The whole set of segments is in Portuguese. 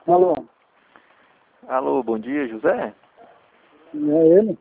Alô, Alô, bom dia, José? é ele?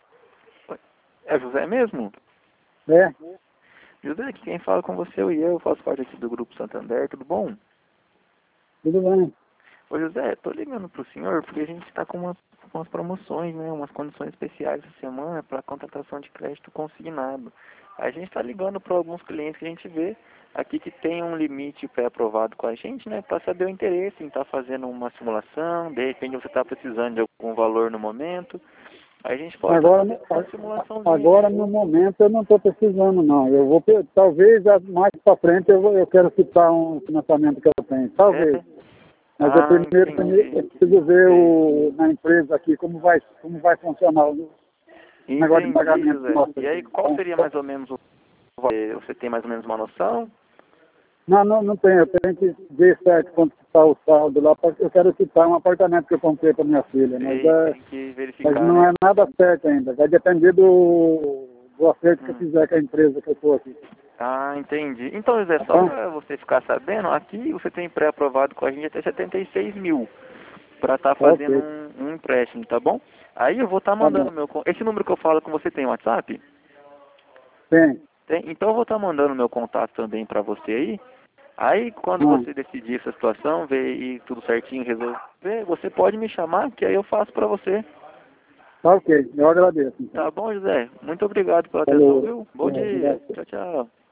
É José mesmo? É, José, aqui quem fala com você eu faço parte aqui do Grupo Santander, tudo bom? tudo bem. Ô José, tô ligando pro senhor porque a gente está com umas promoções, né, umas condições especiais essa semana para contratação de crédito consignado. A gente está ligando para alguns clientes que a gente vê aqui que tem um limite pré-aprovado com a gente, né, para saber o interesse em estar fazendo uma simulação, de repente você está precisando de algum valor no momento. A gente pode estar Agora, fazendo uma simulaçãozinha agora aqui. no momento eu não estou precisando não. Eu vou, talvez mais para frente eu quero citar um financiamento que eu tenho, talvez. É? Mas eu Ah, primeiro entendi. eu preciso ver Sei. na empresa aqui como vai funcionar o negócio de Entendi, pagamento José. nosso E aí, aqui. qual seria mais ou menos o valor? Você tem mais ou menos uma noção? Não tenho, eu tenho que ver certo quanto está o saldo lá, porque eu quero citar um apartamento que eu comprei para minha filha, Sei, tem que mas verificar, não né? é nada certo ainda. Vai depender do acerto que eu Hum. fizer com a empresa que eu estou aqui. Ah, entendi. Então, José, Tá só bom? para você ficar sabendo, aqui você tem pré-aprovado com a gente até 76 mil para estar Tá fazendo ok. um empréstimo, tá bom? Aí eu vou estar Tá bom. mandando esse número que eu falo com você tem WhatsApp? Tem. Tem? Então eu vou estar mandando meu contato também para você aí. Aí, quando Ah, você decidir essa situação, ver e tudo certinho, resolver, você pode me chamar, que aí eu faço para você. tá ok. Eu agradeço, então. Tá bom, José? Muito obrigado pela atenção, Falou. viu? Bom dia. Obrigado. Tchau, tchau.